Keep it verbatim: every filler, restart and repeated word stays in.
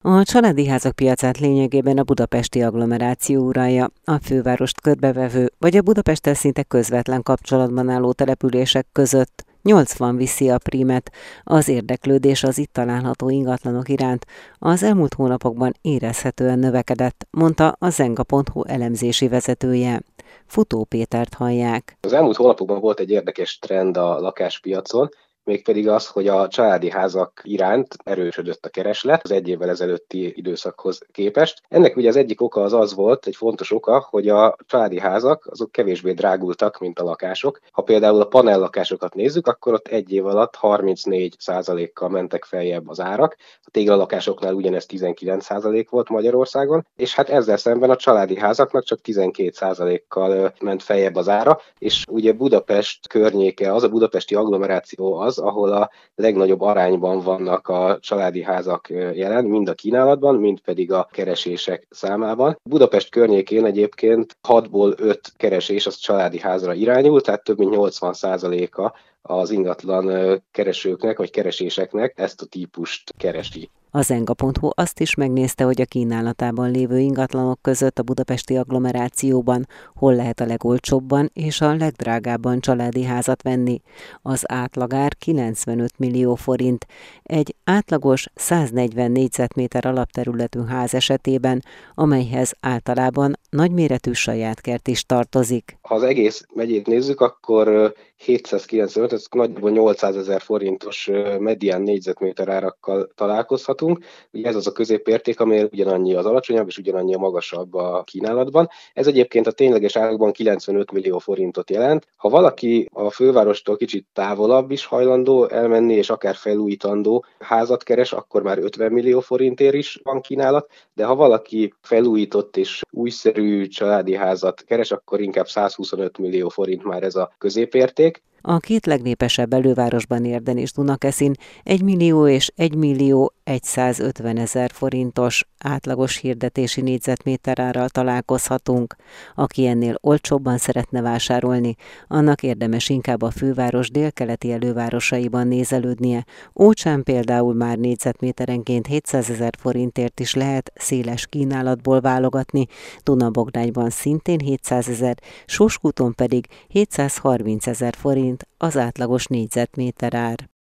A családi házak piacát lényegében a budapesti agglomeráció uralja, a fővárost körbevevő vagy a Budapesttel szinte közvetlen kapcsolatban álló települések között nyolcvan viszi a prímet. Az érdeklődés az itt található ingatlanok iránt az elmúlt hónapokban érezhetően növekedett, mondta a zenga pont hu elemzési vezetője. Futó Pétert hallják. Az elmúlt hónapokban volt egy érdekes trend a lakáspiacon, mégpedig az, hogy a családi házak iránt erősödött a kereslet az egy évvel ezelőtti időszakhoz képest. Ennek ugye az egyik oka az az volt, egy fontos oka, hogy a családi házak azok kevésbé drágultak, mint a lakások. Ha például a panellakásokat nézzük, akkor ott egy év alatt harmincnégy százalékkal mentek feljebb az árak. A téglalakásoknál ugyanez tizenkilenc százalék volt Magyarországon, és hát ezzel szemben a családi házaknak csak tizenkét százalékkal ment feljebb az ára, és ugye Budapest környéke, az a budapesti agglomeráció az, ahol a legnagyobb arányban vannak a családi házak jelen, mind a kínálatban, mind pedig a keresések számában. Budapest környékén egyébként hatból öt keresés az családi házra irányul, tehát több mint nyolcvan százaléka az ingatlan keresőknek vagy kereséseknek ezt a típust keresi. A zenga pont hu azt is megnézte, hogy a kínálatában lévő ingatlanok között a budapesti agglomerációban hol lehet a legolcsóbban és a legdrágábban családi házat venni. Az átlagár kilencvenöt millió forint. Egy átlagos száznegyven négyzetméter alapterületű ház esetében, amelyhez általában nagyméretű saját kert is tartozik. Ha az egész megyét nézzük, akkor hétszázkilencvenöt, ez nagyjából nyolcszázezer forintos medián négyzetméter árakkal találkozhatunk. Ugye ez az a középérték, amely ugyanannyi az alacsonyabb és ugyanannyi a magasabb a kínálatban. Ez egyébként a tényleges árakban kilencvenöt millió forintot jelent. Ha valaki a fővárostól kicsit távolabb is hajlandó elmenni, és akár felújítandó házat keres, akkor már ötven millió forintért is van kínálat, de ha valaki felújított és újszerű családi házat keres, akkor inkább százhuszonöt millió forint már ez a középérték. A két legnépesebb elővárosban, Érden és Dunakeszin egy millió és egy millió százötven ezer forintos átlagos hirdetési négyzetméter árral találkozhatunk. Aki ennél olcsóbban szeretne vásárolni, annak érdemes inkább a főváros délkeleti elővárosaiban nézelődnie. Ócsán például már négyzetméterenként hétszázezer forintért is lehet széles kínálatból válogatni, Dunabogdányban szintén hétszázezer, Sóskúton pedig hétszázharmincezer forint az átlagos négyzetméter ár.